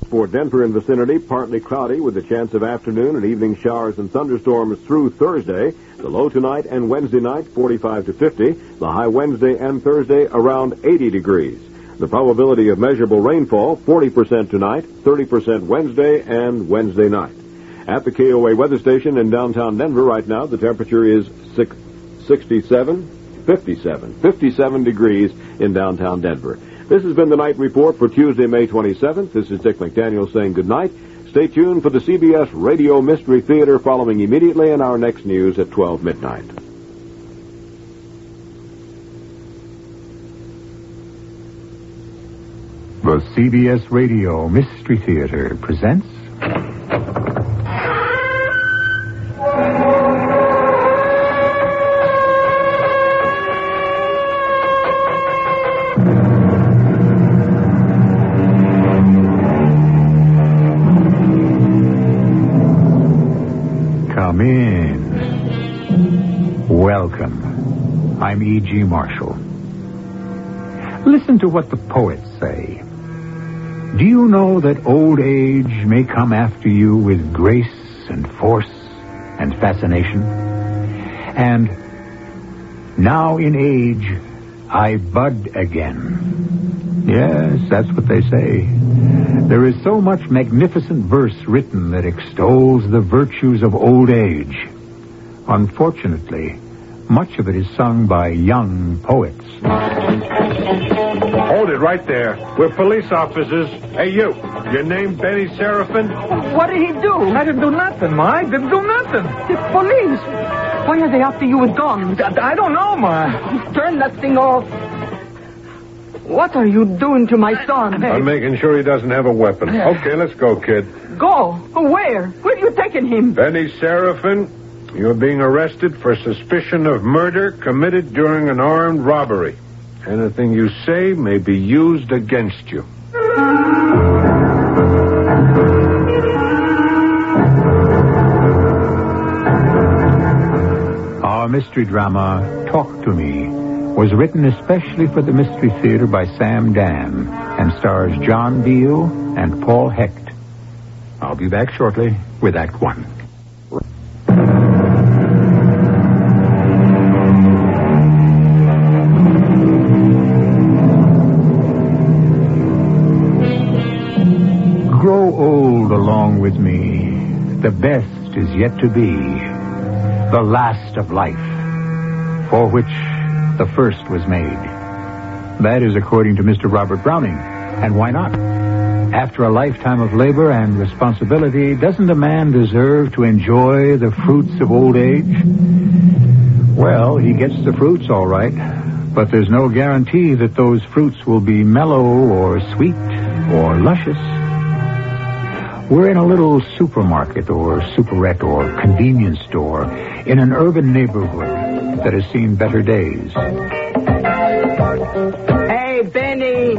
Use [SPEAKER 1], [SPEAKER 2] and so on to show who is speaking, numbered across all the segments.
[SPEAKER 1] For Denver and vicinity, partly cloudy with a chance of afternoon and evening showers and thunderstorms through Thursday. The low tonight and Wednesday night, 45 to 50. The high Wednesday and Thursday, around 80 degrees. The probability of measurable rainfall, 40% tonight, 30% Wednesday and Wednesday night. At the KOA weather station in downtown Denver right now, the temperature is 57 degrees in downtown Denver. This has been the Night Report for Tuesday, May 27th. This is Dick McDaniel saying good night. Stay tuned for the CBS Radio Mystery Theater following immediately in our next news at 12 midnight.
[SPEAKER 2] The CBS Radio Mystery Theater presents... Come in. Welcome. I'm E.G. Marshall. Listen to what the poets say. Do you know that old age may come after you with grace and force and fascination? And now in age, I bud again. Yes, that's what they say. There is so much magnificent verse written that extols the virtues of old age. Unfortunately, much of it is sung by young poets.
[SPEAKER 3] Hold it right there. We're police officers. Hey, you. Your name Benny Seraphin?
[SPEAKER 4] What did he do?
[SPEAKER 3] I didn't do nothing, Ma. I didn't do nothing.
[SPEAKER 4] The police. Why are they after you with guns?
[SPEAKER 3] I don't know, Ma.
[SPEAKER 4] Turn that thing off. What are you doing to my son?
[SPEAKER 3] I'm making sure he doesn't have a weapon. Okay, let's go, kid.
[SPEAKER 4] Go? Where? Where are you taking him?
[SPEAKER 3] Benny Seraphin, you're being arrested for suspicion of murder committed during an armed robbery. Anything you say may be used against you.
[SPEAKER 2] Our mystery drama, Talk to Me, was written especially for the Mystery Theater by Sam Dan and stars John Beal and Paul Hecht. I'll be back shortly with Act One. Grow old along with me. The best is yet to be. The last of life, for which the first was made. That is according to Mr. Robert Browning. And why not? After a lifetime of labor and responsibility, doesn't a man deserve to enjoy the fruits of old age? Well, he gets the fruits all right, but there's no guarantee that those fruits will be mellow or sweet or luscious. We're in a little supermarket or superette or convenience store in an urban neighborhood that has seen better days.
[SPEAKER 4] Hey, Benny.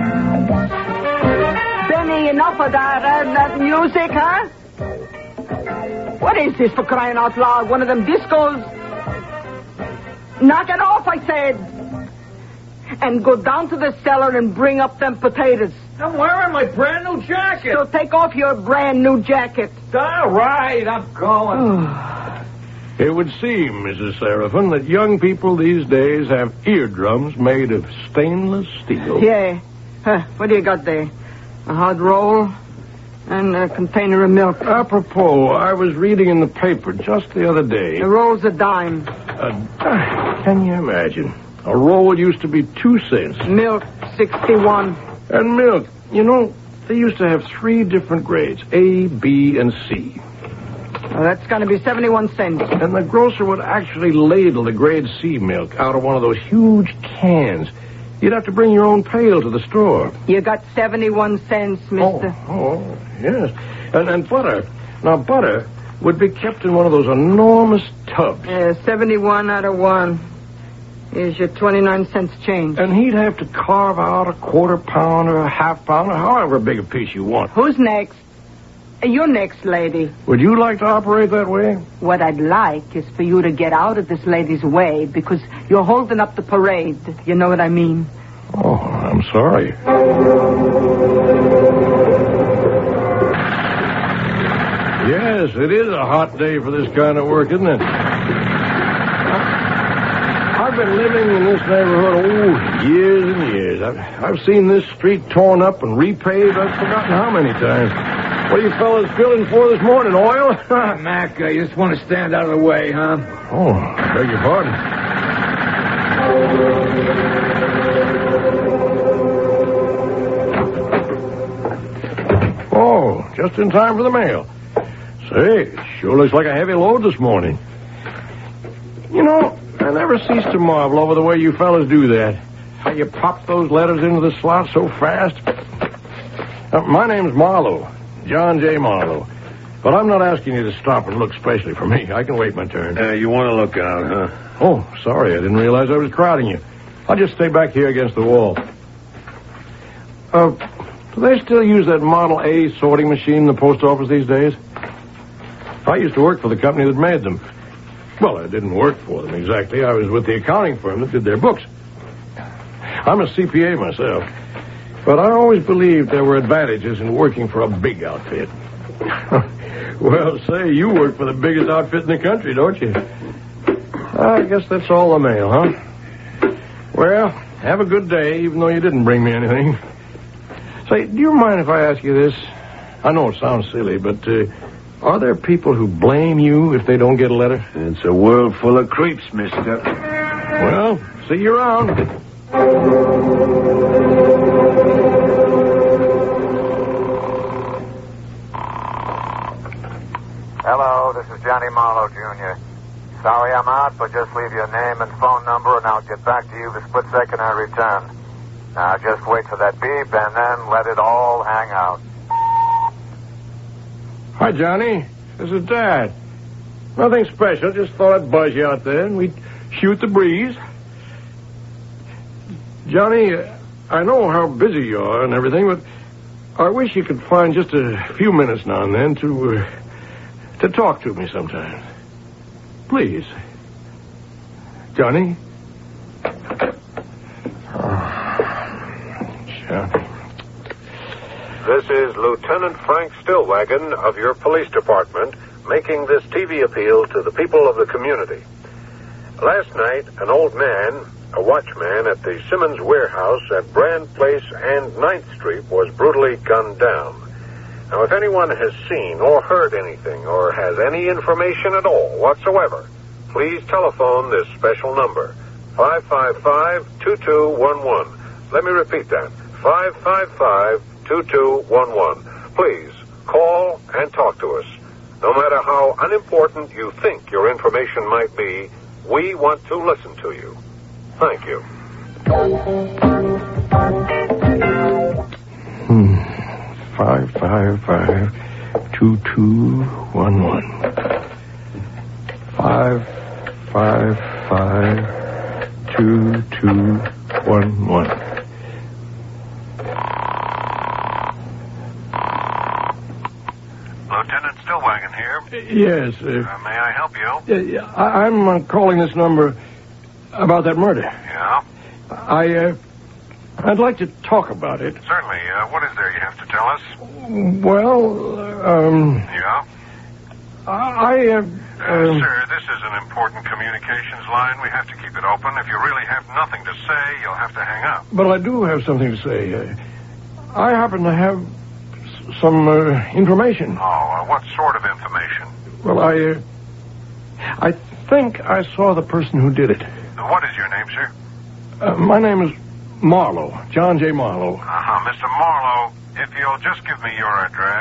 [SPEAKER 4] Benny, enough of that music, huh? What is this, for crying out loud? One of them discos? Knock it off, I said. And go down to the cellar and bring up them potatoes.
[SPEAKER 3] I'm wearing my brand new jacket.
[SPEAKER 4] So take off your brand new jacket.
[SPEAKER 3] All right, I'm going. It would seem, Mrs. Seraphin, that young people these days have eardrums made of stainless steel.
[SPEAKER 4] Yeah. What do you got there? A hot roll and a container of milk.
[SPEAKER 3] Apropos, I was reading in the paper just the other day.
[SPEAKER 4] The roll's a dime.
[SPEAKER 3] Can you imagine? A roll used to be 2 cents.
[SPEAKER 4] Milk, 61.
[SPEAKER 3] And milk, you know, they used to have 3 different grades, A, B, and C.
[SPEAKER 4] Well, that's going to be 71 cents.
[SPEAKER 3] And the grocer would actually ladle the grade C milk out of one of those huge cans. You'd have to bring your own pail to the store.
[SPEAKER 4] You got 71 cents, mister.
[SPEAKER 3] Oh, yes. And butter. Now, butter would be kept in one of those enormous tubs.
[SPEAKER 4] 71 out of 1. Here's your 29 cents change.
[SPEAKER 3] And he'd have to carve out a 1/4 pound or a 1/2 pound or however big a piece you want.
[SPEAKER 4] Who's next? You're next, lady.
[SPEAKER 3] Would you like to operate that way?
[SPEAKER 4] What I'd like is for you to get out of this lady's way because you're holding up the parade. You know what I mean?
[SPEAKER 3] Oh, I'm sorry.
[SPEAKER 5] Yes, it is a hot day for this kind of work, isn't it? I've been living in this neighborhood, years and years. I've seen this street torn up and repaved. I've forgotten how many times. What are you fellas drilling for this morning, oil?
[SPEAKER 2] Mac, you just want to stand out of the way, huh?
[SPEAKER 5] Oh, beg your pardon. Oh, just in time for the mail. Say, it sure looks like a heavy load this morning. You know, I never cease to marvel over the way you fellas do that. How you pop those letters into the slot so fast. My name's Marlowe, John J. Marlowe. But I'm not asking you to stop and look specially for me. I can wait my turn.
[SPEAKER 3] You want to look out, huh?
[SPEAKER 5] Oh, sorry. I didn't realize I was crowding you. I'll just stay back here against the wall. Do they still use that Model A sorting machine in the post office these days? I used to work for the company that made them. Well, I didn't work for them exactly. I was with the accounting firm that did their books. I'm a CPA myself. But I always believed there were advantages in working for a big outfit. Well, say, you work for the biggest outfit in the country, don't you? I guess that's all the mail, huh? Well, have a good day, even though you didn't bring me anything. Say, do you mind if I ask you this? I know it sounds silly, but are there people who blame you if they don't get a letter?
[SPEAKER 3] It's a world full of creeps, mister.
[SPEAKER 5] Well, see you around.
[SPEAKER 6] Hello, this is Johnny Marlowe, Jr. Sorry I'm out, but just leave your name and phone number, and I'll get back to you the split second I return. Now, just wait for that beep, and then let it all hang out.
[SPEAKER 5] Hi, Johnny. This is Dad. Nothing special. Just thought I'd buzz you out there, and we'd shoot the breeze. Johnny, I know how busy you are and everything, but I wish you could find just a few minutes now and then to talk to me sometimes. Please. Johnny? Johnny.
[SPEAKER 3] This is Lieutenant Frank Stillwagon of your police department making this TV appeal to the people of the community. Last night, an old man, a watchman at the Simmons Warehouse at Brand Place and 9th Street, was brutally gunned down. Now, if anyone has seen or heard anything or has any information at all whatsoever, please telephone this special number, 555-2211. Let me repeat that, 555-2211. Please call and talk to us. No matter how unimportant you think your information might be, we want to listen to you. Thank you.
[SPEAKER 5] 555-2211. 555-2211.
[SPEAKER 3] Lieutenant Stillwagon here.
[SPEAKER 5] Yes.
[SPEAKER 3] May I help you?
[SPEAKER 5] I'm calling this number about that murder.
[SPEAKER 3] Yeah?
[SPEAKER 5] I'd like to talk about it.
[SPEAKER 3] Certainly. What is there you have to tell us?
[SPEAKER 5] Well,
[SPEAKER 3] Yeah? Sir, this is an important communications line. We have to keep it open. If you really have nothing to say, you'll have to hang up.
[SPEAKER 5] But I do have something to say. I happen to have some information.
[SPEAKER 3] Oh, what sort of information?
[SPEAKER 5] Well, I think I saw the person who did it.
[SPEAKER 3] What is your name, sir?
[SPEAKER 5] My name is Marlowe, John J. Marlowe.
[SPEAKER 3] Mr. Marlowe, if you'll just give me your address.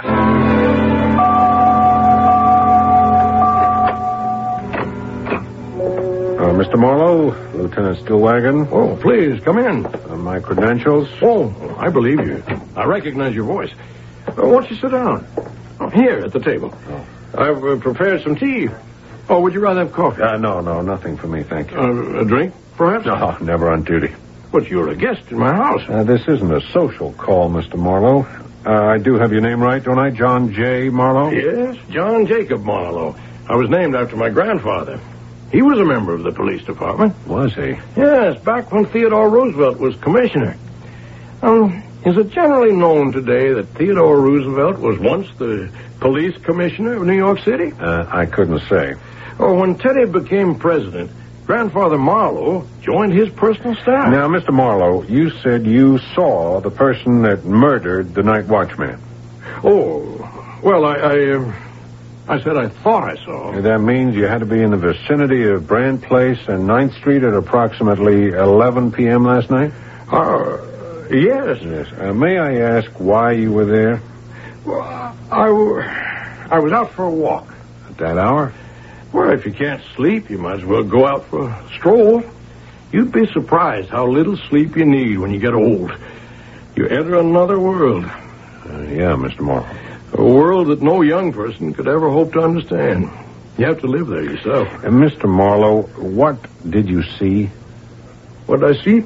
[SPEAKER 7] Mr. Marlowe, Lieutenant Stillwagon.
[SPEAKER 5] Oh, please, come in.
[SPEAKER 7] My credentials.
[SPEAKER 5] Oh, I believe you. I recognize your voice. Won't you sit down? Here, at the table. I've prepared some tea. Oh, would you rather have coffee?
[SPEAKER 7] No, nothing for me, thank you.
[SPEAKER 5] A drink, perhaps?
[SPEAKER 7] No, never on duty.
[SPEAKER 5] But you're a guest in my house.
[SPEAKER 7] This isn't a social call, Mr. Marlowe. I do have your name right, don't I? John J. Marlowe?
[SPEAKER 5] Yes, John Jacob Marlowe. I was named after my grandfather. He was a member of the police department.
[SPEAKER 7] Was he?
[SPEAKER 5] Yes, back when Theodore Roosevelt was commissioner. Is it generally known today that Theodore Roosevelt was once the police commissioner of New York City?
[SPEAKER 7] I couldn't say.
[SPEAKER 5] Oh, when Teddy became president, Grandfather Marlowe joined his personal staff.
[SPEAKER 7] Now, Mr. Marlowe, you said you saw the person that murdered the night watchman.
[SPEAKER 5] Oh, well, I said I thought I saw.
[SPEAKER 7] That means you had to be in the vicinity of Brand Place and 9th Street at approximately 11 p.m. last night?
[SPEAKER 5] Yes.
[SPEAKER 7] Yes. May I ask why you were there?
[SPEAKER 5] Well, I was out for a walk.
[SPEAKER 7] At that hour?
[SPEAKER 5] Well, if you can't sleep, you might as well go out for a stroll. You'd be surprised how little sleep you need when you get old. You enter another world.
[SPEAKER 7] Yeah, Mr. Marlowe.
[SPEAKER 5] A world that no young person could ever hope to understand. You have to live there yourself.
[SPEAKER 7] And Mr. Marlowe, what did you see?
[SPEAKER 5] What did I see?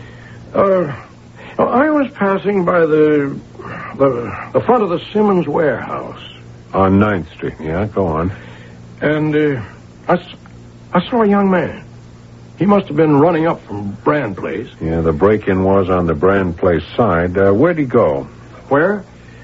[SPEAKER 5] I was passing by the front of the Simmons warehouse.
[SPEAKER 7] On 9th Street. Yeah, go on.
[SPEAKER 5] And I saw a young man. He must have been running up from Brand Place.
[SPEAKER 7] Yeah, the break-in was on the Brand Place side. Where'd he go?
[SPEAKER 5] Where?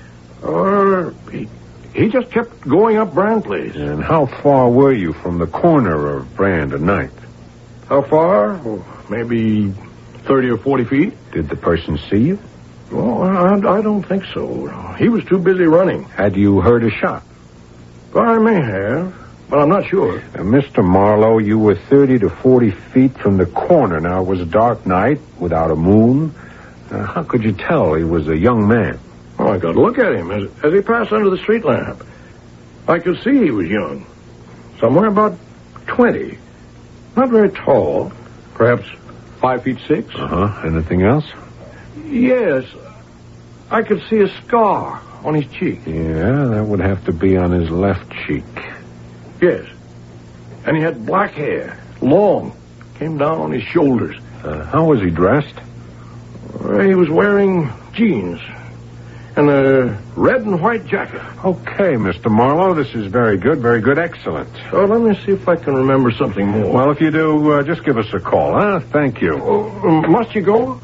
[SPEAKER 5] He just kept going up Brand Place.
[SPEAKER 7] And how far were you from the corner of Brand and 9th?
[SPEAKER 5] How far? Oh, maybe 30 or 40 feet.
[SPEAKER 7] Did the person see you?
[SPEAKER 5] Oh, I don't think so. He was too busy running.
[SPEAKER 7] Had you heard a shot?
[SPEAKER 5] Well, I may have, but I'm not sure.
[SPEAKER 7] Mr. Marlowe, you were 30 to 40 feet from the corner. Now, it was a dark night without a moon. How could you tell he was a young man?
[SPEAKER 5] Oh, I got to look at him as he passed under the street lamp. I could see he was young. Somewhere about 20. Not very tall. Perhaps 5'6".
[SPEAKER 7] Uh-huh. Anything else?
[SPEAKER 5] Yes. I could see a scar on his cheek.
[SPEAKER 7] Yeah, that would have to be on his left cheek.
[SPEAKER 5] Yes. And he had black hair. Long. Came down on his shoulders.
[SPEAKER 7] How was he dressed?
[SPEAKER 5] He was wearing jeans. And a red and white jacket.
[SPEAKER 7] Okay, Mr. Marlowe, this is very good, excellent.
[SPEAKER 5] So let me see if I can remember something more.
[SPEAKER 7] Well, if you do, just give us a call, huh? Thank you.
[SPEAKER 5] Must you go?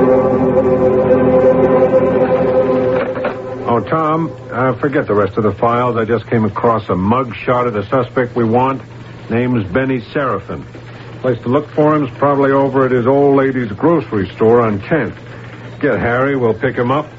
[SPEAKER 7] Oh, Tom, forget the rest of the files. I just came across a mug shot of the suspect we want. Name's Benny Seraphin. Place to look for him is probably over at his old lady's grocery store on 10th. Get Harry, we'll pick him up.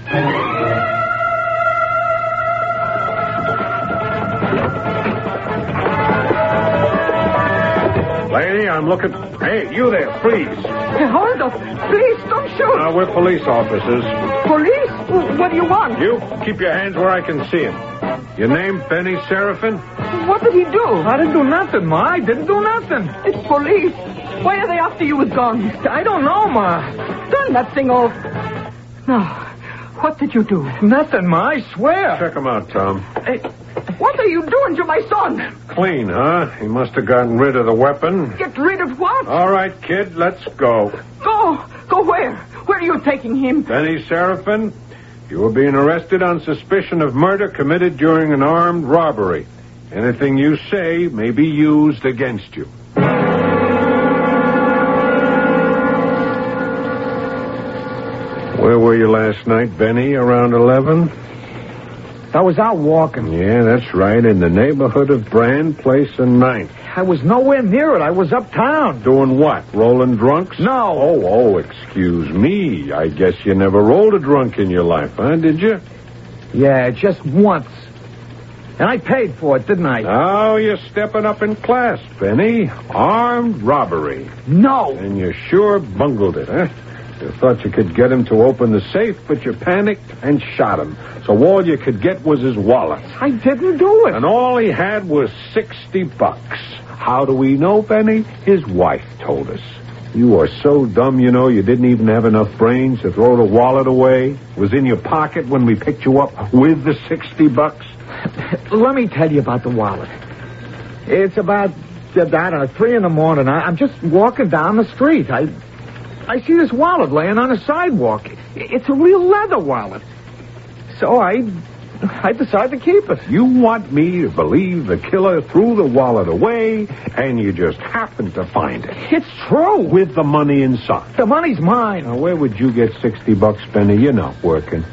[SPEAKER 7] Lady, I'm looking... Hey, you there, freeze.
[SPEAKER 4] Hey, hold up. Please, don't shoot.
[SPEAKER 7] We're police officers.
[SPEAKER 4] Police? What do you want?
[SPEAKER 7] You, keep your hands where I can see him. Your name, Benny Seraphin?
[SPEAKER 4] What did he do?
[SPEAKER 2] I didn't do nothing, Ma. I didn't do nothing.
[SPEAKER 4] It's police. Why are they after you with guns?
[SPEAKER 2] I don't know, Ma.
[SPEAKER 4] Turn that thing off. No. What did you do?
[SPEAKER 2] Nothing, Ma. I swear.
[SPEAKER 7] Check him out, Tom.
[SPEAKER 4] Hey, what are you doing to my son?
[SPEAKER 7] Clean, huh? He must have gotten rid of the weapon.
[SPEAKER 4] Get rid of what?
[SPEAKER 7] All right, kid, let's go.
[SPEAKER 4] Go. Go where? Where are you taking him?
[SPEAKER 7] Benny Seraphin, you are being arrested on suspicion of murder committed during an armed robbery. Anything you say may be used against you. Where were you last night, Benny? Around 11?
[SPEAKER 2] I was out walking.
[SPEAKER 7] Yeah, that's right. In the neighborhood of Brand Place and 9th.
[SPEAKER 2] I was nowhere near it. I was uptown.
[SPEAKER 7] Doing what? Rolling drunks?
[SPEAKER 2] No.
[SPEAKER 7] Oh, excuse me. I guess you never rolled a drunk in your life, huh? Did you?
[SPEAKER 2] Yeah, just once. And I paid for it, didn't I?
[SPEAKER 7] Oh, you're stepping up in class, Benny. Armed robbery.
[SPEAKER 2] No.
[SPEAKER 7] And you sure bungled it, huh? You thought you could get him to open the safe, but you panicked and shot him. So all you could get was his wallet.
[SPEAKER 2] I didn't do it.
[SPEAKER 7] And all he had was $60. How do we know, Benny? His wife told us. You are so dumb, you know, you didn't even have enough brains to throw the wallet away. It was in your pocket when we picked you up with the $60.
[SPEAKER 2] Let me tell you about the wallet. It's about, I don't know, 3 in the morning. I'm just walking down the street. I see this wallet laying on the sidewalk. It's a real leather wallet. So I
[SPEAKER 8] I decided to keep it.
[SPEAKER 7] You want me to believe the killer threw the wallet away, and you just happened to find it.
[SPEAKER 8] It's true.
[SPEAKER 7] With the money inside.
[SPEAKER 8] The money's mine.
[SPEAKER 7] Now, where would you get $60, Benny? You're not working.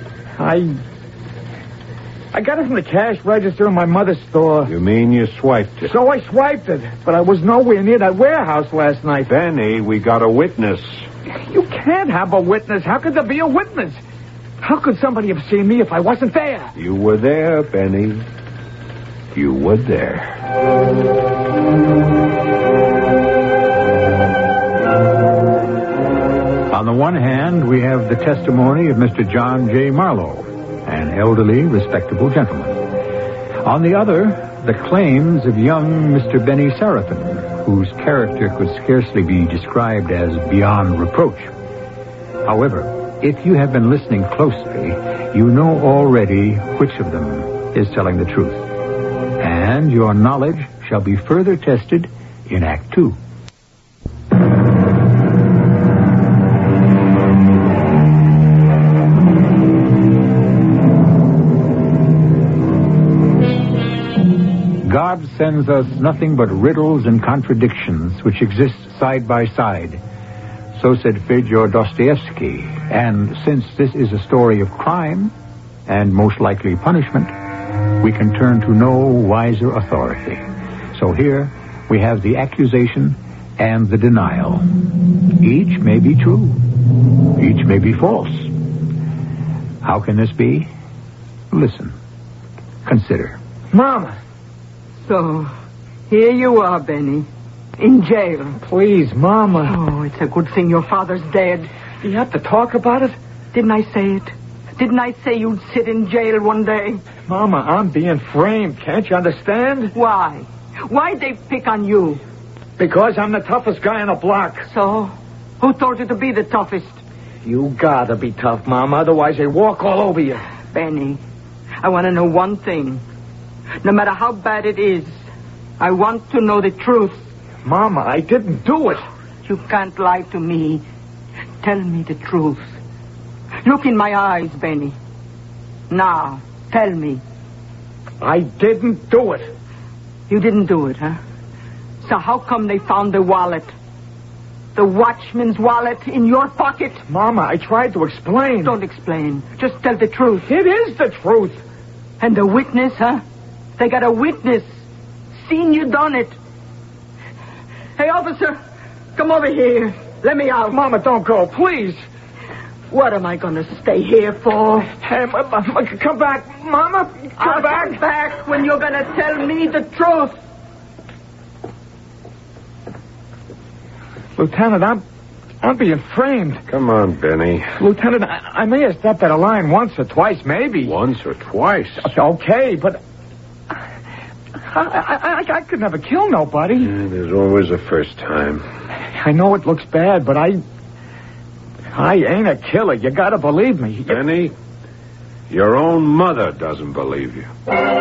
[SPEAKER 8] I got it from the cash register in my mother's store.
[SPEAKER 7] You mean you swiped it?
[SPEAKER 8] So I swiped it, but I was nowhere near that warehouse last night.
[SPEAKER 7] Benny, we got a witness.
[SPEAKER 8] You can't have a witness. How could there be a witness? How could somebody have seen me if I wasn't there?
[SPEAKER 7] You were there, Benny. You were there.
[SPEAKER 2] On the one hand, we have the testimony of Mr. John J. Marlowe, an elderly, respectable gentleman. On the other, the claims of young Mr. Benny Seraphin, whose character could scarcely be described as beyond reproach. However, if you have been listening closely, you know already which of them is telling the truth. And your knowledge shall be further tested in Act 2. God sends us nothing but riddles and contradictions which exist side by side. So said Fyodor Dostoevsky. And since this is a story of crime and most likely punishment, we can turn to no wiser authority. So here we have the accusation and the denial. Each may be true. Each may be false. How can this be? Listen. Consider.
[SPEAKER 8] Mama.
[SPEAKER 4] So, here you are, Benny. In jail.
[SPEAKER 8] Please, Mama.
[SPEAKER 4] Oh, it's a good thing your father's dead.
[SPEAKER 8] Do you have to talk about it?
[SPEAKER 4] Didn't I say it? Didn't I say you'd sit in jail one day?
[SPEAKER 8] Mama, I'm being framed. Can't you understand?
[SPEAKER 4] Why? Why'd they pick on you?
[SPEAKER 8] Because I'm the toughest guy on the block.
[SPEAKER 4] So? Who told you to be the toughest?
[SPEAKER 8] You gotta be tough, Mama. Otherwise they walk all over you.
[SPEAKER 4] Benny, I want to know one thing. No matter how bad it is, I want to know the truth.
[SPEAKER 8] Mama, I didn't do it.
[SPEAKER 4] You can't lie to me. Tell me the truth. Look in my eyes, Benny. Now, tell me.
[SPEAKER 8] I didn't do it.
[SPEAKER 4] You didn't do it, huh? So how come they found the wallet? The watchman's wallet in your pocket?
[SPEAKER 8] Mama, I tried to explain.
[SPEAKER 4] Don't explain. Just tell the truth.
[SPEAKER 8] It is the truth.
[SPEAKER 4] And the witness, huh? They got a witness. Seen you done it. Hey, officer, come over here. Let me out.
[SPEAKER 8] Mama, don't go, please.
[SPEAKER 4] What am I going to stay here for?
[SPEAKER 8] Hey, come back. Mama, come back.
[SPEAKER 4] Come back when you're going to tell me the truth.
[SPEAKER 8] Lieutenant, I'm being framed.
[SPEAKER 7] Come on, Benny.
[SPEAKER 8] Lieutenant, I may have stepped out of line once or twice, maybe.
[SPEAKER 7] Once or twice?
[SPEAKER 8] Okay, but I could never kill nobody.
[SPEAKER 7] Yeah, there's always a first time.
[SPEAKER 8] I know it looks bad, but I ain't a killer. You gotta believe me.
[SPEAKER 7] Benny, your own mother doesn't believe you.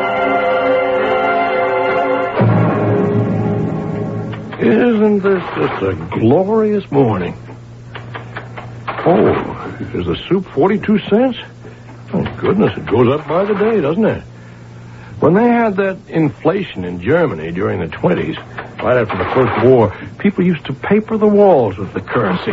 [SPEAKER 5] Isn't this just a glorious morning? Oh, is the soup 42 cents? Oh, goodness, it goes up by the day, doesn't it? When they had that inflation in Germany during the 20s, right after the First War, people used to paper the walls with the currency.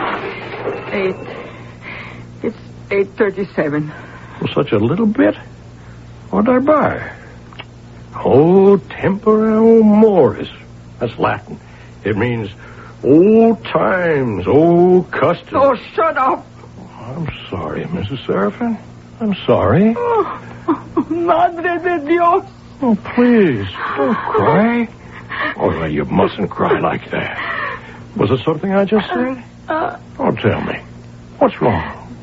[SPEAKER 4] It's 8.37.
[SPEAKER 5] For such a little bit? What'd I buy? Oh, tempora moris. That's Latin. It means old times, old customs.
[SPEAKER 4] Oh, shut up.
[SPEAKER 5] I'm sorry, Mrs. Seraphin. I'm sorry.
[SPEAKER 4] Oh, Madre de Dios.
[SPEAKER 5] Oh, please, don't cry. Oh, you mustn't cry like that. Was it something I just said? Oh, tell me. What's wrong?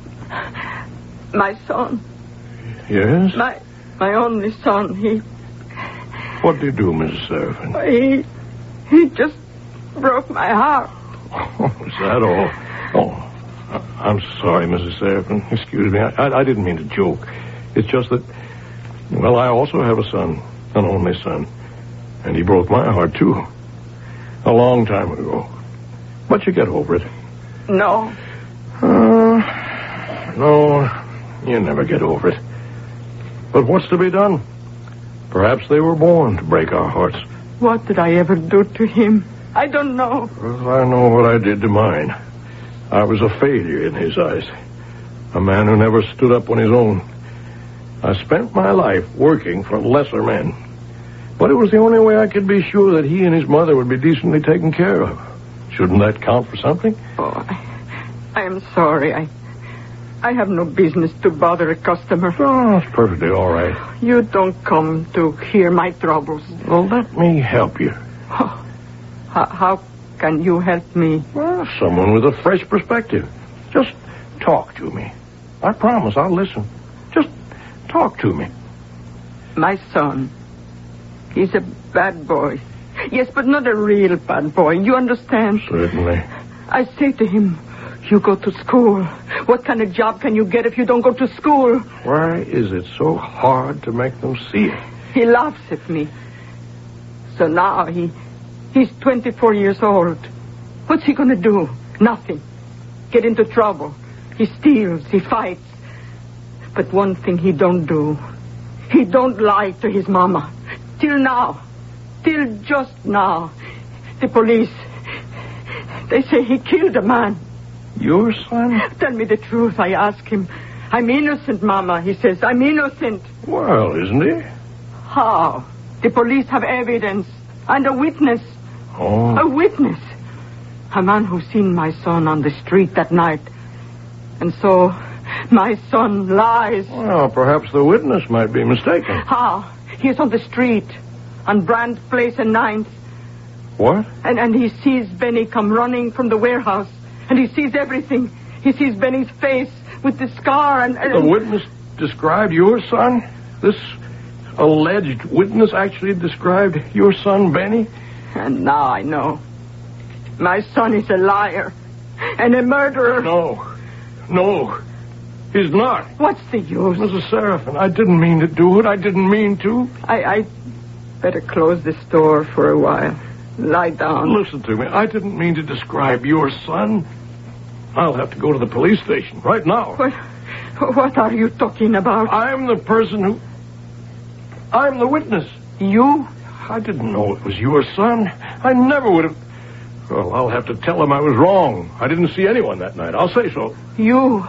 [SPEAKER 4] My son.
[SPEAKER 5] Yes?
[SPEAKER 4] My only son,
[SPEAKER 5] What did he do, Mrs. Seraphin?
[SPEAKER 4] He just broke my heart.
[SPEAKER 5] Oh, is that all? Oh, I'm sorry, Mrs. Seraphin. Excuse me. I didn't mean to joke. It's just that, well, I also have a son, an only son. And he broke my heart, too. A long time ago. But you get over it.
[SPEAKER 4] No.
[SPEAKER 5] No, you never get over it. But what's to be done? Perhaps they were born to break our hearts.
[SPEAKER 4] What did I ever do to him? I don't know.
[SPEAKER 5] Well, I know what I did to mine. I was a failure in his eyes. A man who never stood up on his own. I spent my life working for lesser men. But it was the only way I could be sure that he and his mother would be decently taken care of. Shouldn't that count for something?
[SPEAKER 4] Oh, I am sorry. I have no business to bother a customer.
[SPEAKER 5] Oh, it's perfectly all right.
[SPEAKER 4] You don't come to hear my troubles.
[SPEAKER 5] Well, let me help you.
[SPEAKER 4] Oh, how can you help me?
[SPEAKER 5] Well, someone with a fresh perspective. Just talk to me. I promise I'll listen. Just talk to me.
[SPEAKER 4] My son. He's a bad boy. Yes, but not a real bad boy. You understand?
[SPEAKER 5] Certainly.
[SPEAKER 4] I say to him, you go to school. What kind of job can you get if you don't go to school?
[SPEAKER 5] Why is it so hard to make them see it?
[SPEAKER 4] He laughs at me. So now he's 24 years old. What's he going to do? Nothing. Get into trouble. He steals. He fights. But one thing he don't do. He don't lie to his mama. Till now. Till just now. The police, they say he killed a man.
[SPEAKER 5] Your son?
[SPEAKER 4] Tell me the truth, I ask him. I'm innocent, Mama, he says. I'm innocent.
[SPEAKER 5] Well, isn't he?
[SPEAKER 4] How? The police have evidence. And a witness.
[SPEAKER 5] Oh.
[SPEAKER 4] A witness. A man who seen my son on the street that night. And so, my son lies.
[SPEAKER 5] Well, perhaps the witness might be mistaken.
[SPEAKER 4] How? He is on the street. On Brand Place and 9th.
[SPEAKER 5] What?
[SPEAKER 4] And he sees Benny come running from the warehouse. And he sees everything. He sees Benny's face with the scar and...
[SPEAKER 5] The witness described your son? This alleged witness actually described your son, Benny?
[SPEAKER 4] And now I know. My son is a liar. And a murderer.
[SPEAKER 5] No. He's not.
[SPEAKER 4] What's the use?
[SPEAKER 5] Mrs. Seraphin, I didn't mean to do it. I didn't mean to.
[SPEAKER 4] I better close the store for a while. Lie down.
[SPEAKER 5] Listen to me. I didn't mean to describe your son. I'll have to go to the police station right now.
[SPEAKER 4] What are you talking about?
[SPEAKER 5] I'm the person who... I'm the witness.
[SPEAKER 4] You?
[SPEAKER 5] I didn't know it was your son. I never would have... Well, I'll have to tell him I was wrong. I didn't see anyone that night. I'll say so.
[SPEAKER 4] You?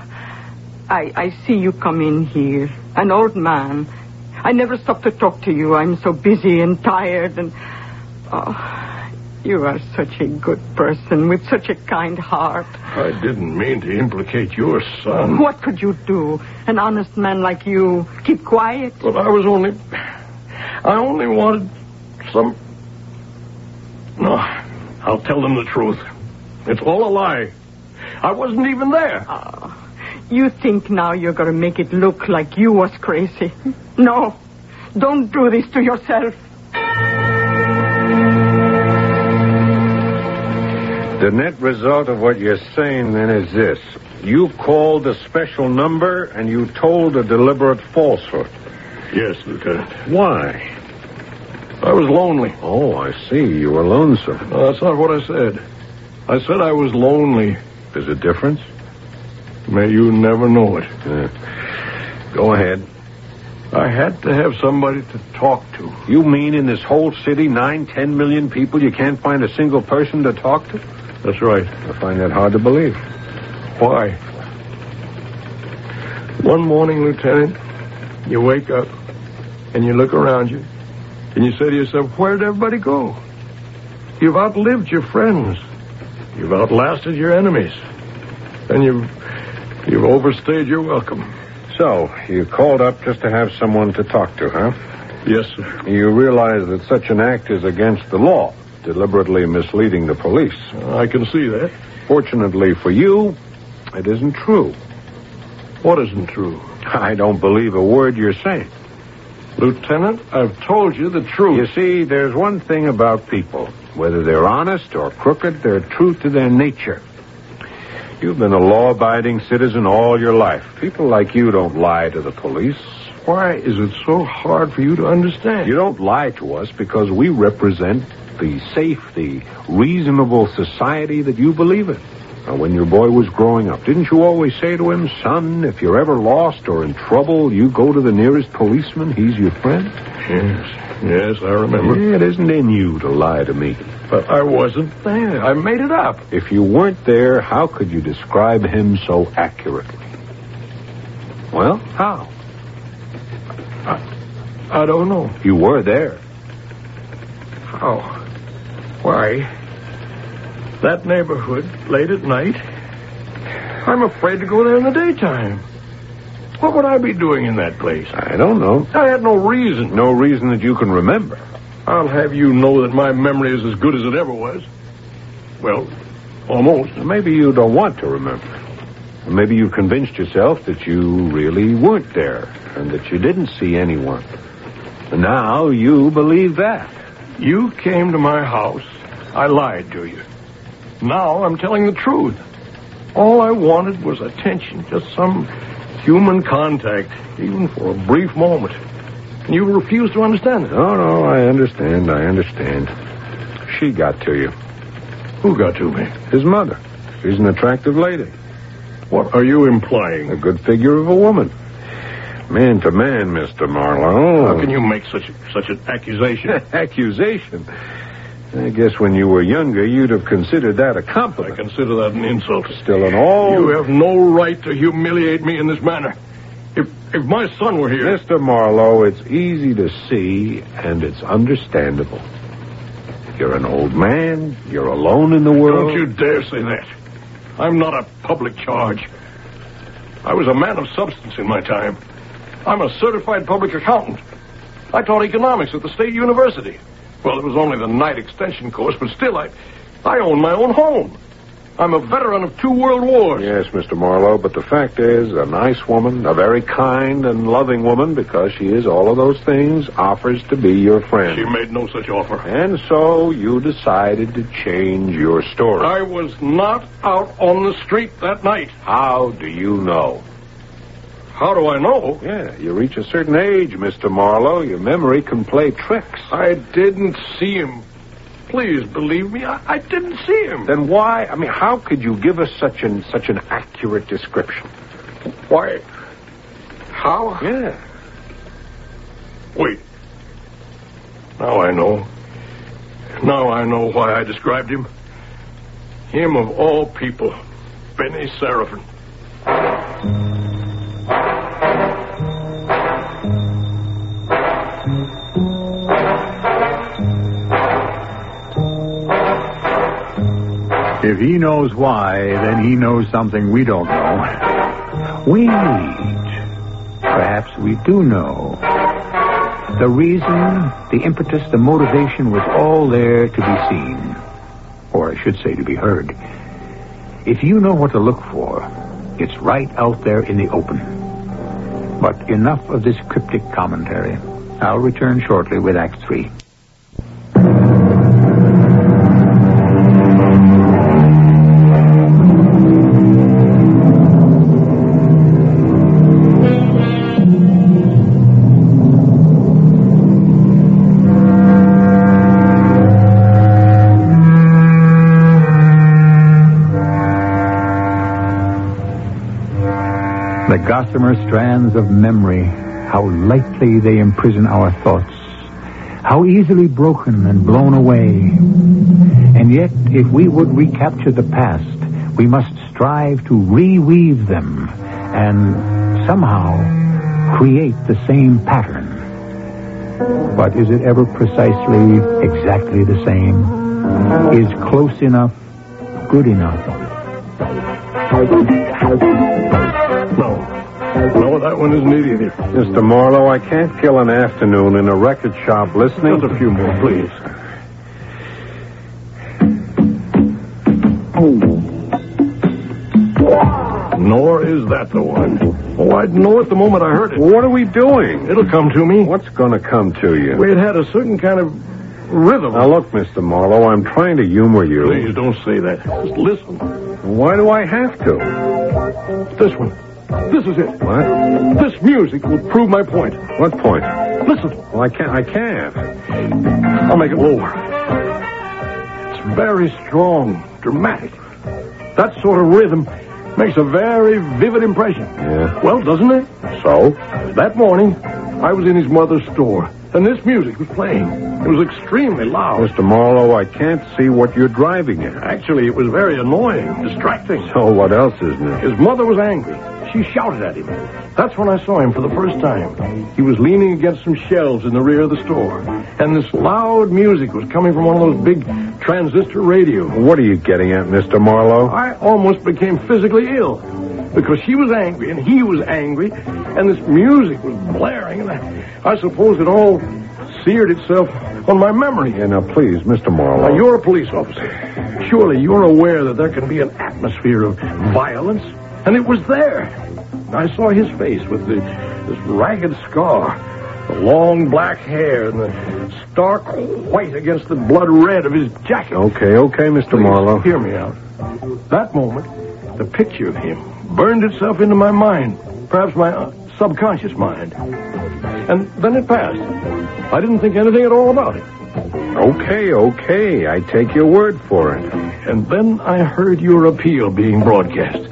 [SPEAKER 4] I see you come in here. An old man. I never stop to talk to you. I'm so busy and tired and... Oh, you are such a good person with such a kind heart.
[SPEAKER 5] I didn't mean to implicate your son.
[SPEAKER 4] What could you do? An honest man like you. Keep quiet?
[SPEAKER 5] But I only wanted some... No, I'll tell them the truth. It's all a lie. I wasn't even there.
[SPEAKER 4] You think now you're going to make it look like you was crazy. No, don't do this to yourself.
[SPEAKER 7] The net result of what you're saying, then, is this. You called a special number, and you told a deliberate falsehood.
[SPEAKER 5] Yes, Lieutenant.
[SPEAKER 7] Why?
[SPEAKER 5] I was lonely.
[SPEAKER 7] Oh, I see. You were lonesome.
[SPEAKER 5] No, that's not what I said. I said I was lonely.
[SPEAKER 7] There's a difference?
[SPEAKER 5] May you never know it.
[SPEAKER 7] Go ahead.
[SPEAKER 5] I had to have somebody to talk to.
[SPEAKER 7] You mean in this whole city, 9-10 million people, you can't find a single person to talk to?
[SPEAKER 5] That's right.
[SPEAKER 7] I find that hard to believe.
[SPEAKER 5] Why? One morning, Lieutenant, you wake up and you look around you and you say to yourself, where did everybody go? You've outlived your friends. You've outlasted your enemies. And you've overstayed your welcome.
[SPEAKER 7] So, you called up just to have someone to talk to, huh?
[SPEAKER 5] Yes, sir.
[SPEAKER 7] You realize that such an act is against the law, deliberately misleading the police.
[SPEAKER 5] I can see that.
[SPEAKER 7] Fortunately for you, it isn't true.
[SPEAKER 5] What isn't true?
[SPEAKER 7] I don't believe a word you're saying.
[SPEAKER 5] Lieutenant, I've told you the truth.
[SPEAKER 7] You see, there's one thing about people. Whether they're honest or crooked, they're true to their nature. You've been a law-abiding citizen all your life. People like you don't lie to the police.
[SPEAKER 5] Why is it so hard for you to understand?
[SPEAKER 7] You don't lie to us because we represent the safe, the reasonable society that you believe in. Now, when your boy was growing up, didn't you always say to him, son, if you're ever lost or in trouble, you go to the nearest policeman. He's your friend?
[SPEAKER 5] Yes, I remember.
[SPEAKER 7] It isn't in you to lie to me.
[SPEAKER 5] But I wasn't there. I made it up.
[SPEAKER 7] If you weren't there, how could you describe him so accurately? Well, how?
[SPEAKER 5] I don't know.
[SPEAKER 7] You were there.
[SPEAKER 5] How? Why? That neighborhood, late at night. I'm afraid to go there in the daytime. What would I be doing in that place?
[SPEAKER 7] I don't know.
[SPEAKER 5] I had no reason.
[SPEAKER 7] No reason that you can remember.
[SPEAKER 5] I'll have you know that my memory is as good as it ever was. Well, almost.
[SPEAKER 7] Maybe you don't want to remember. Maybe you convinced yourself that you really weren't there and that you didn't see anyone. And now you believe that.
[SPEAKER 5] You came to my house. I lied to you. Now I'm telling the truth. All I wanted was attention, just some human contact, even for a brief moment. And you refused to understand it.
[SPEAKER 7] No, I understand. She got to you.
[SPEAKER 5] Who got to me?
[SPEAKER 7] His mother. She's an attractive lady.
[SPEAKER 5] What are you implying?
[SPEAKER 7] A good figure of a woman. Man to man, Mr. Marlowe.
[SPEAKER 5] How can you make such an accusation?
[SPEAKER 7] Accusation? I guess when you were younger, you'd have considered that a compliment.
[SPEAKER 5] I consider that an insult.
[SPEAKER 7] Still an all...
[SPEAKER 5] You have no right to humiliate me in this manner. If my son were here...
[SPEAKER 7] Mr. Marlowe, it's easy to see, and it's understandable. You're an old man. You're alone in the world.
[SPEAKER 5] Don't you dare say that. I'm not a public charge. I was a man of substance in my time. I'm a certified public accountant. I taught economics at the State University. Well, it was only the night extension course, but still, I own my own home. I'm a veteran of 2 world wars.
[SPEAKER 7] Yes, Mr. Marlowe, but the fact is, a nice woman, a very kind and loving woman, because she is all of those things, offers to be your friend.
[SPEAKER 5] She made no such offer.
[SPEAKER 7] And so you decided to change your story.
[SPEAKER 5] I was not out on the street that night.
[SPEAKER 7] How do you know?
[SPEAKER 5] How do I know?
[SPEAKER 7] Yeah, you reach a certain age, Mr. Marlowe. Your memory can play tricks.
[SPEAKER 5] I didn't see him. Please believe me, I didn't see him.
[SPEAKER 7] Then why? I mean, how could you give us such an accurate description?
[SPEAKER 5] Why? How?
[SPEAKER 7] Yeah.
[SPEAKER 5] Wait. Now I know. Now I know why I described him. Him of all people, Benny Seraphin.
[SPEAKER 2] If he knows why, then he knows something we don't know. Wait. Perhaps we do know. The reason, the impetus, the motivation was all there to be seen. Or I should say to be heard. If you know what to look for, it's right out there in the open. But enough of this cryptic commentary. I'll return shortly with Act 3. The gossamer strands of memory, how lightly they imprison our thoughts, how easily broken and blown away. And yet, if we would recapture the past, we must strive to reweave them and somehow create the same pattern. But is it ever precisely exactly the same? Is close enough good enough?
[SPEAKER 5] No, that one isn't it either.
[SPEAKER 7] Mr. Marlowe, I can't kill an afternoon in a record shop listening.
[SPEAKER 5] Just a few more, please. Nor is that the one. Oh, I'd know it the moment I heard it.
[SPEAKER 7] What are we doing?
[SPEAKER 5] It'll come to me.
[SPEAKER 7] What's going to come to you?
[SPEAKER 5] Well, it had a certain kind of rhythm.
[SPEAKER 7] Now, look, Mr. Marlowe, I'm trying to humor you.
[SPEAKER 5] Please don't say that. Just listen.
[SPEAKER 7] Why do I have to?
[SPEAKER 5] This one. This is it.
[SPEAKER 7] What?
[SPEAKER 5] This music will prove my point.
[SPEAKER 7] What point?
[SPEAKER 5] Listen.
[SPEAKER 7] Well, I can't.
[SPEAKER 5] I'll make it lower. It's very strong, dramatic. That sort of rhythm makes a very vivid impression.
[SPEAKER 7] Yeah.
[SPEAKER 5] Well, doesn't it?
[SPEAKER 7] So?
[SPEAKER 5] That morning, I was in his mother's store, and this music was playing. It was extremely loud.
[SPEAKER 7] Mr. Marlowe, I can't see what you're driving at.
[SPEAKER 5] Actually, it was very annoying, distracting.
[SPEAKER 7] So what else is new?
[SPEAKER 5] His mother was angry. She shouted at him. That's when I saw him for the first time. He was leaning against some shelves in the rear of the store, and this loud music was coming from one of those big transistor radios.
[SPEAKER 7] What are you getting at, Mr. Marlowe?
[SPEAKER 5] I almost became physically ill because she was angry and he was angry, and this music was blaring, and I suppose it all seared itself on my memory.
[SPEAKER 7] Yeah, now, please, Mr. Marlowe.
[SPEAKER 5] Now, you're a police officer. Surely you're aware that there can be an atmosphere of violence, and it was there. I saw his face with this ragged scar, the long black hair, and the stark white against the blood red of his jacket.
[SPEAKER 7] Okay, Mr.
[SPEAKER 5] Please,
[SPEAKER 7] Marlowe.
[SPEAKER 5] hear me out. That moment, the picture of him burned itself into my mind, perhaps my subconscious mind. And then it passed. I didn't think anything at all about it.
[SPEAKER 7] Okay, I take your word for it.
[SPEAKER 5] And then I heard your appeal being broadcast.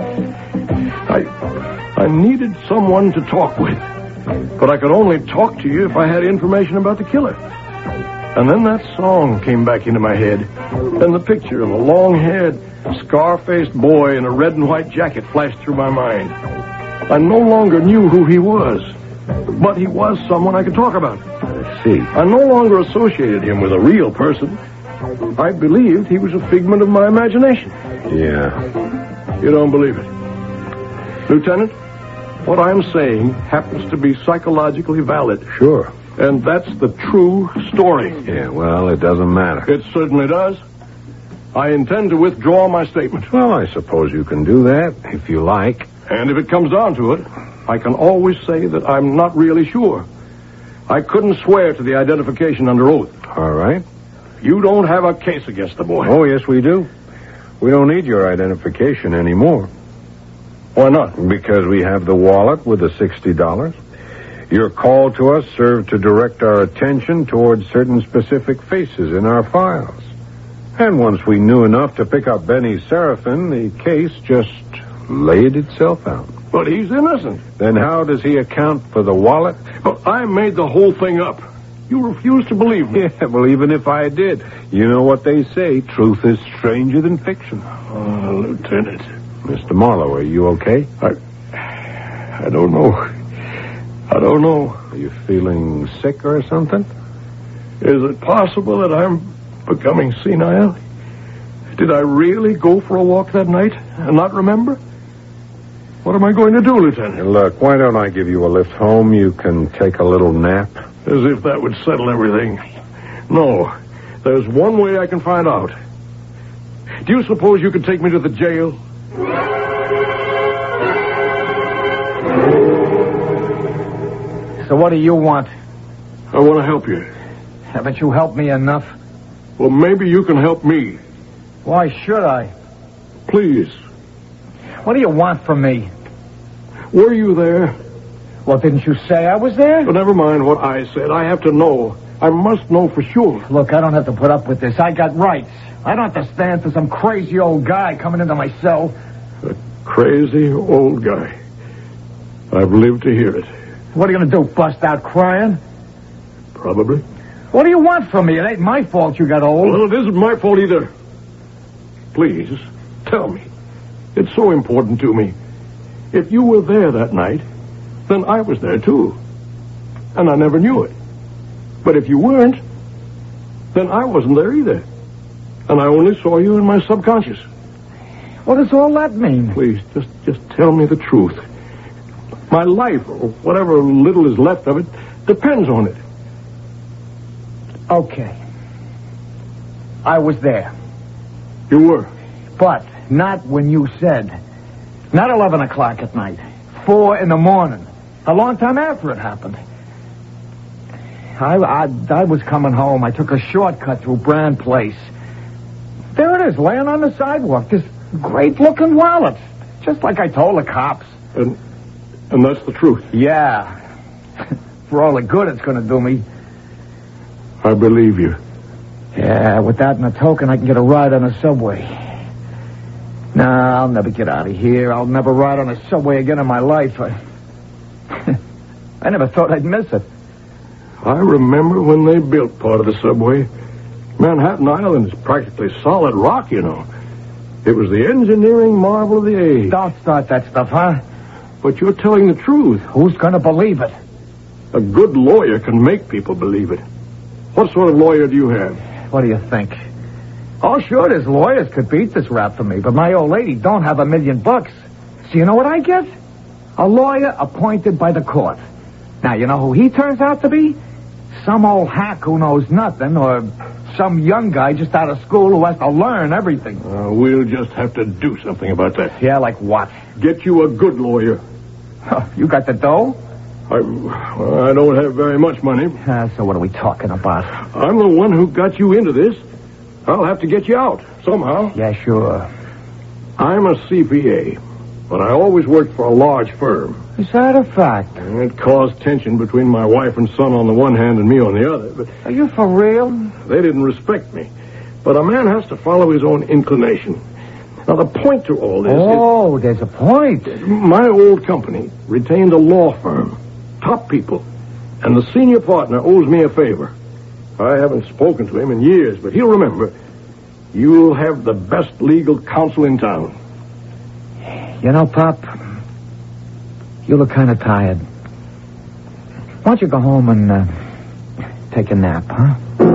[SPEAKER 5] I needed someone to talk with, but I could only talk to you if I had information about the killer. And then that song came back into my head, and the picture of a long-haired, scar-faced boy in a red and white jacket flashed through my mind. I no longer knew who he was, but he was someone I could talk about.
[SPEAKER 7] I see.
[SPEAKER 5] I no longer associated him with a real person. I believed he was a figment of my imagination.
[SPEAKER 7] Yeah.
[SPEAKER 5] You don't believe it? Lieutenant, what I'm saying happens to be psychologically valid.
[SPEAKER 7] Sure.
[SPEAKER 5] And that's the true story.
[SPEAKER 7] Yeah, well, it doesn't matter.
[SPEAKER 5] It certainly does. I intend to withdraw my statement.
[SPEAKER 7] Well, I suppose you can do that, if you like.
[SPEAKER 5] And if it comes down to it, I can always say that I'm not really sure. I couldn't swear to the identification under oath.
[SPEAKER 7] All right.
[SPEAKER 5] You don't have a case against the boy.
[SPEAKER 7] Oh, yes, we do. We don't need your identification anymore.
[SPEAKER 5] Why not?
[SPEAKER 7] Because we have the wallet with the $60. Your call to us served to direct our attention towards certain specific faces in our files. And once we knew enough to pick up Benny Seraphin, the case just laid itself out.
[SPEAKER 5] But he's innocent.
[SPEAKER 7] Then how does he account for the wallet?
[SPEAKER 5] But I made the whole thing up. You refuse to believe me.
[SPEAKER 7] Yeah, well, even if I did, you know what they say, truth is stranger than fiction.
[SPEAKER 5] Oh, Lieutenant.
[SPEAKER 7] Mr. Marlowe, are you okay?
[SPEAKER 5] I don't know. I don't know.
[SPEAKER 7] Are you feeling sick or something?
[SPEAKER 5] Is it possible that I'm becoming senile? Did I really go for a walk that night and not remember? What am I going to do, Lieutenant?
[SPEAKER 7] Look, why don't I give you a lift home? You can take a little nap.
[SPEAKER 5] As if that would settle everything. No. There's one way I can find out. Do you suppose you could take me to the jail?
[SPEAKER 8] So what do you want?
[SPEAKER 5] I want to help you.
[SPEAKER 8] Haven't you helped me enough?
[SPEAKER 5] Well, maybe you can help me.
[SPEAKER 8] Why should I?
[SPEAKER 5] Please.
[SPEAKER 8] What do you want from me?
[SPEAKER 5] Were you there?
[SPEAKER 8] Well, didn't you say I was there?
[SPEAKER 5] But never mind what I said. I have to know. I must know for sure.
[SPEAKER 8] Look, I don't have to put up with this. I got rights. I don't have to stand for some crazy old guy coming into my cell.
[SPEAKER 5] A crazy old guy. I've lived to hear it.
[SPEAKER 8] What are you going to do, bust out crying?
[SPEAKER 5] Probably.
[SPEAKER 8] What do you want from me? It ain't my fault you got old.
[SPEAKER 5] Well, it isn't my fault either. Please, tell me. It's so important to me. If you were there that night, then I was there too. And I never knew it. But if you weren't, then I wasn't there either. And I only saw you in my subconscious.
[SPEAKER 8] What does all that mean?
[SPEAKER 5] Please, just tell me the truth. My life, or whatever little is left of it, depends on it.
[SPEAKER 8] Okay. I was there.
[SPEAKER 5] You were?
[SPEAKER 8] But not when you said. Not 11 o'clock at night. 4 in the morning. A long time after it happened. I was coming home. I took a shortcut through Brand Place. There it is, laying on the sidewalk. This great-looking wallet. Just like I told the cops.
[SPEAKER 5] And that's the truth?
[SPEAKER 8] Yeah. For all the good it's going to do me.
[SPEAKER 5] I believe you.
[SPEAKER 8] Yeah, with that and a token, I can get a ride on a subway. Nah, I'll never get out of here. I'll never ride on a subway again in my life. I never thought I'd miss it.
[SPEAKER 5] I remember when they built part of the subway. Manhattan Island is practically solid rock, you know. It was the engineering marvel of the age.
[SPEAKER 8] Don't start that stuff, huh?
[SPEAKER 5] But you're telling the truth.
[SPEAKER 8] Who's going to believe it?
[SPEAKER 5] A good lawyer can make people believe it. What sort of lawyer do you have?
[SPEAKER 8] What do you think? Oh, sure, there's lawyers could beat this rap for me, but my old lady don't have $1 million. So you know what I get? A lawyer appointed by the court. Now, you know who he turns out to be? Some old hack who knows nothing, or some young guy just out of school who has to learn everything.
[SPEAKER 5] We'll just have to do something about that.
[SPEAKER 8] Yeah, like what?
[SPEAKER 5] Get you a good lawyer.
[SPEAKER 8] You got the dough?
[SPEAKER 5] I don't have very much money.
[SPEAKER 8] So what are we talking about?
[SPEAKER 5] I'm the one who got you into this. I'll have to get you out, somehow.
[SPEAKER 8] Yeah, sure.
[SPEAKER 5] I'm a CPA, but I always worked for a large firm.
[SPEAKER 8] Is that a fact?
[SPEAKER 5] And it caused tension between my wife and son on the one hand and me on the other. But
[SPEAKER 8] are you for real?
[SPEAKER 5] They didn't respect me. But a man has to follow his own inclination. Now, the point to all this
[SPEAKER 8] is... there's a point.
[SPEAKER 5] My old company retained a law firm. Top people. And the senior partner owes me a favor. I haven't spoken to him in years, but he'll remember. You'll have the best legal counsel in town.
[SPEAKER 8] You know, Pop, you look kind of tired. Why don't you go home and take a nap, huh?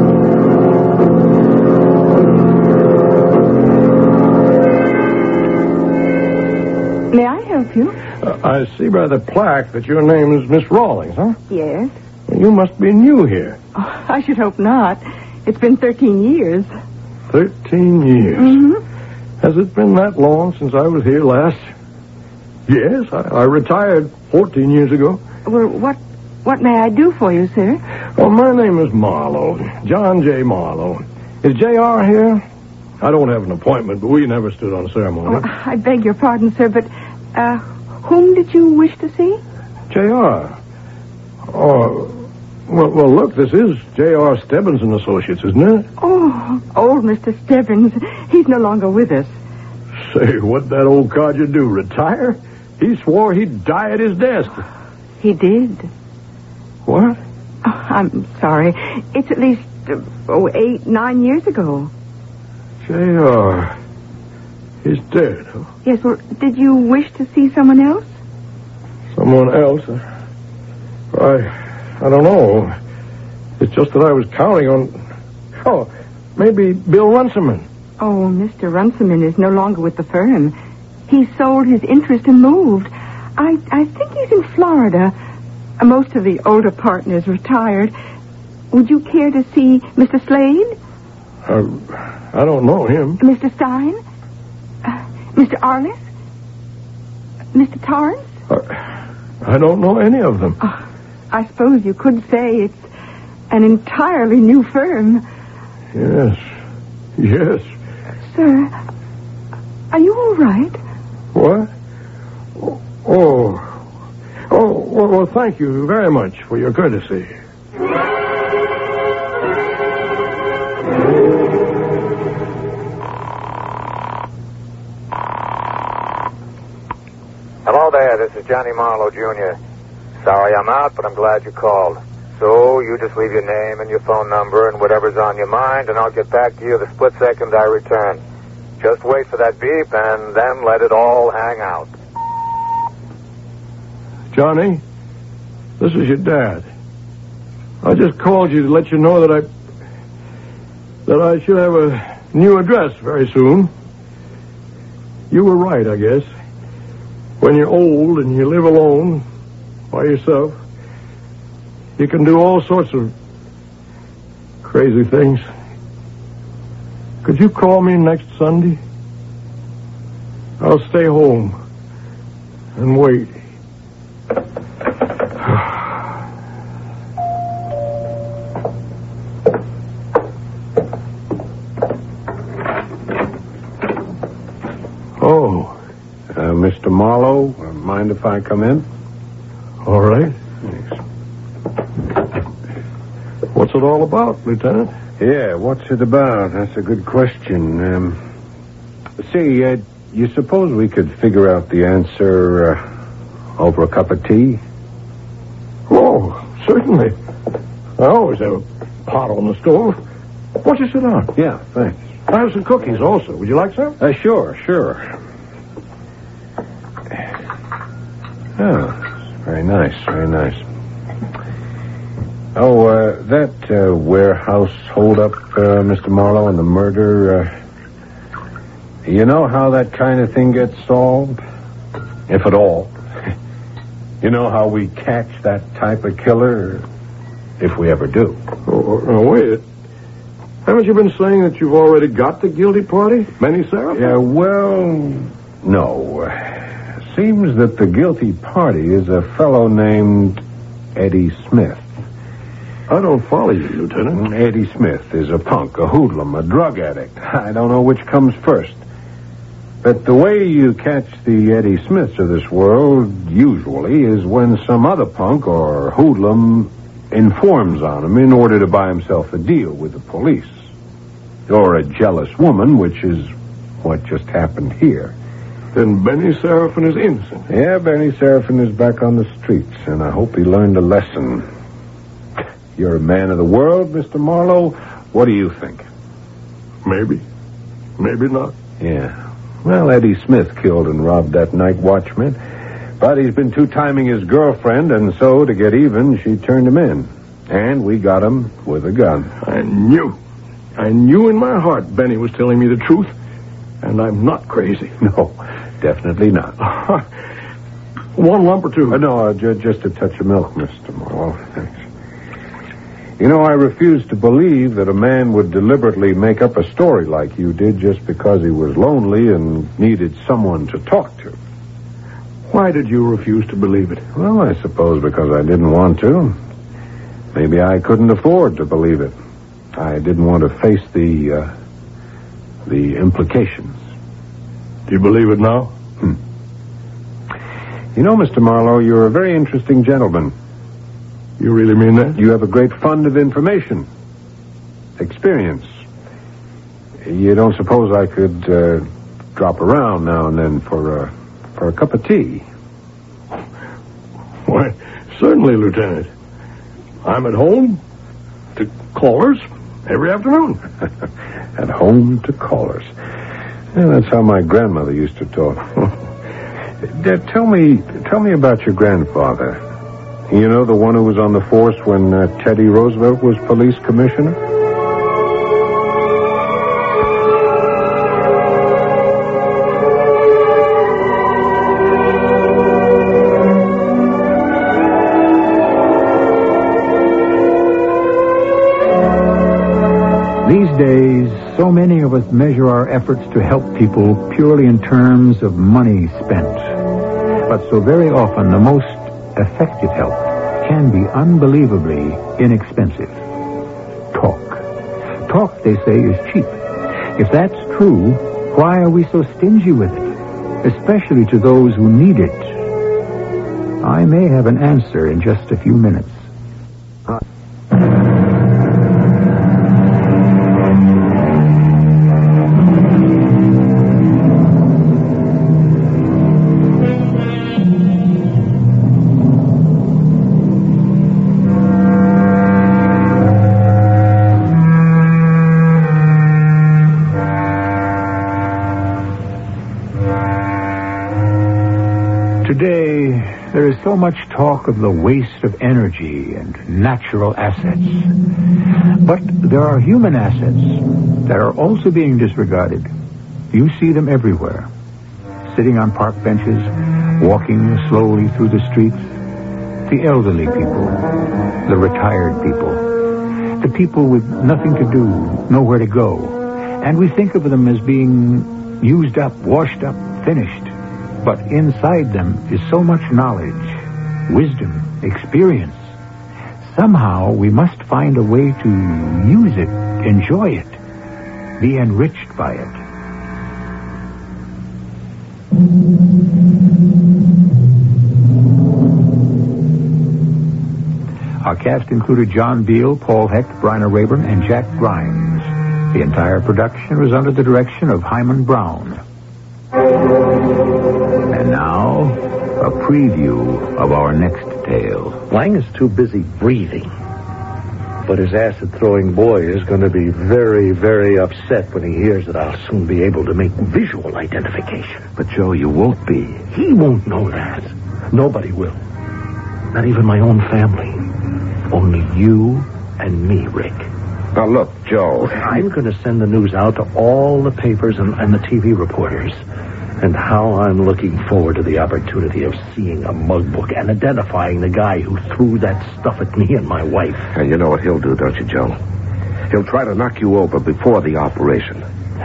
[SPEAKER 4] May I help you?
[SPEAKER 5] I see by the plaque that your name is Miss Rawlings, huh?
[SPEAKER 4] Yes.
[SPEAKER 5] You must be new here.
[SPEAKER 4] Oh, I should hope not. It's been 13 years.
[SPEAKER 5] 13 years?
[SPEAKER 4] Mm-hmm.
[SPEAKER 5] Has it been that long since I was here last? Yes, I retired 14 years ago.
[SPEAKER 4] Well, what may I do for you, sir?
[SPEAKER 5] Well, my name is Marlowe, John J. Marlowe. Is J.R. here? I don't have an appointment, but we never stood on ceremony.
[SPEAKER 4] Oh, I beg your pardon, sir, but whom did you wish to see?
[SPEAKER 5] J.R. Oh, well, look, this is J.R. Stebbins and Associates, isn't it?
[SPEAKER 4] Oh, old Mr. Stebbins. He's no longer with us.
[SPEAKER 5] Say, what'd that old codger do, retire? He swore he'd die at his desk.
[SPEAKER 4] He did.
[SPEAKER 5] What?
[SPEAKER 4] Oh, I'm sorry. It's at least 8, 9 years ago.
[SPEAKER 5] J.R. He's dead, huh?
[SPEAKER 4] Yes, well, did you wish to see someone else?
[SPEAKER 5] Someone else? I don't know. It's just that I was counting on... Oh, maybe Bill Runciman.
[SPEAKER 4] Oh, Mr. Runciman is no longer with the firm. He sold his interest and moved. I think he's in Florida. Most of the older partners retired. Would you care to see Mr. Slade?
[SPEAKER 5] I don't know him.
[SPEAKER 4] Mr. Stein? Mr. Arliss? Mr. Torrance?
[SPEAKER 5] I don't know any of them.
[SPEAKER 4] I suppose you could say it's an entirely new firm.
[SPEAKER 5] Yes.
[SPEAKER 4] Sir, are you all right?
[SPEAKER 5] What? Well, thank you very much for your courtesy.
[SPEAKER 6] Hello there, this is Johnny Marlowe, Jr. Sorry I'm out, but I'm glad you called. So you just leave your name and your phone number and whatever's on your mind, and I'll get back to you the split second I return. Just wait for that beep and then let it all hang out.
[SPEAKER 5] Johnny, this is your dad. I just called you to let you know that I should have a new address very soon. You were right, I guess. When you're old and you live alone by yourself, you can do all sorts of crazy things. Could you call me next Sunday? I'll stay home and wait.
[SPEAKER 7] Mr. Marlowe, mind if I come in?
[SPEAKER 5] All right.
[SPEAKER 7] Thanks.
[SPEAKER 5] What's it all about, Lieutenant?
[SPEAKER 7] Yeah, what's it about? That's a good question. You You suppose we could figure out the answer over a cup of tea?
[SPEAKER 5] Oh, certainly. I always have a pot on the stove. Won't you sit down?
[SPEAKER 7] Yeah, thanks.
[SPEAKER 5] I have some cookies also. Would you like some?
[SPEAKER 7] Sure. Oh, very nice, very nice. Oh, that warehouse holdup, Mr. Marlowe, and the murder, you know how that kind of thing gets solved? If at all. You know how we catch that type of killer? If we ever do.
[SPEAKER 5] Oh, wait. Haven't you been saying that you've already got the guilty party? Benny Seraphin?
[SPEAKER 7] Yeah, well, no. Seems that the guilty party is a fellow named Eddie Smith.
[SPEAKER 5] I don't follow you, Lieutenant.
[SPEAKER 7] Eddie Smith is a punk, a hoodlum, a drug addict. I don't know which comes first. But the way you catch the Eddie Smiths of this world, usually, is when some other punk or hoodlum informs on him in order to buy himself a deal with the police. Or a jealous woman, which is what just happened here.
[SPEAKER 5] Then Benny Seraphin is innocent.
[SPEAKER 7] Yeah, Benny Seraphin is back on the streets, and I hope he learned a lesson. You're a man of the world, Mr. Marlowe. What do you think?
[SPEAKER 5] Maybe. Maybe not.
[SPEAKER 7] Yeah. Well, Eddie Smith killed and robbed that night watchman. But he's been two-timing his girlfriend, and so, to get even, she turned him in. And we got him with a gun.
[SPEAKER 5] I knew in my heart Benny was telling me the truth. And I'm not crazy.
[SPEAKER 7] No, definitely not.
[SPEAKER 5] One lump or two?
[SPEAKER 7] No, just a touch of milk, Mr. Marlowe. Thanks. You know, I refuse to believe that a man would deliberately make up a story like you did just because he was lonely and needed someone to talk to.
[SPEAKER 5] Why did you refuse to believe it?
[SPEAKER 7] Well, I suppose because I didn't want to. Maybe I couldn't afford to believe it. I didn't want to face the implications.
[SPEAKER 5] Do you believe it now?
[SPEAKER 7] You know, Mr. Marlowe, you're a very interesting gentleman.
[SPEAKER 5] You really mean that?
[SPEAKER 7] You have a great fund of information. Experience. You don't suppose I could drop around now and then for a cup of tea?
[SPEAKER 5] Why, certainly, Lieutenant. I'm at home to callers every afternoon.
[SPEAKER 7] At home to callers. Yeah, that's how my grandmother used to talk. Tell me about your grandfather. You know, the one who was on the force when Teddy Roosevelt was police commissioner?
[SPEAKER 2] These days, so many of us measure our efforts to help people purely in terms of money spent. But so very often, the most effective help can be unbelievably inexpensive. Talk, they say, is cheap. If that's true, why are we so stingy with it? Especially to those who need it. I may have an answer in just a few minutes. Today, there is so much talk of the waste of energy and natural assets. But there are human assets that are also being disregarded. You see them everywhere. Sitting on park benches, walking slowly through the streets. The elderly people, the retired people, the people with nothing to do, nowhere to go. And we think of them as being used up, washed up, finished. But inside them is so much knowledge, wisdom, experience. Somehow we must find a way to use it, enjoy it, be enriched by it. Our cast included John Beal, Paul Hecht, Bryna Rayburn, and Jack Grimes. The entire production was under the direction of Hyman Brown. preview of our next tale.
[SPEAKER 9] Lang is too busy breathing. But his acid-throwing boy is going to be very, very upset when he hears that I'll soon be able to make visual identification.
[SPEAKER 10] But, Joe, you won't be.
[SPEAKER 9] He won't know that. Nobody will. Not even my own family. Only you and me, Rick.
[SPEAKER 10] Now, look, Joe.
[SPEAKER 9] I'm going to send the news out to all the papers and the TV reporters. And how I'm looking forward to the opportunity of seeing a mug book and identifying the guy who threw that stuff at me and my wife.
[SPEAKER 10] And you know what he'll do, don't you, Joe? He'll try to knock you over before the operation.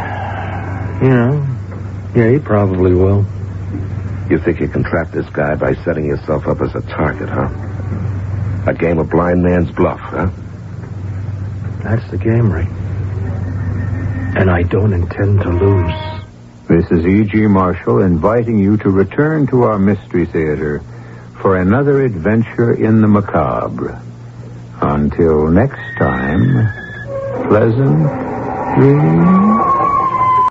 [SPEAKER 9] Yeah, he probably will.
[SPEAKER 10] You think you can trap this guy by setting yourself up as a target, huh? A game of blind man's bluff, huh?
[SPEAKER 9] That's the game, Rick. And I don't intend to lose.
[SPEAKER 2] This is E.G. Marshall inviting you to return to our Mystery Theater for another adventure in the macabre. Until next time, pleasant dreams.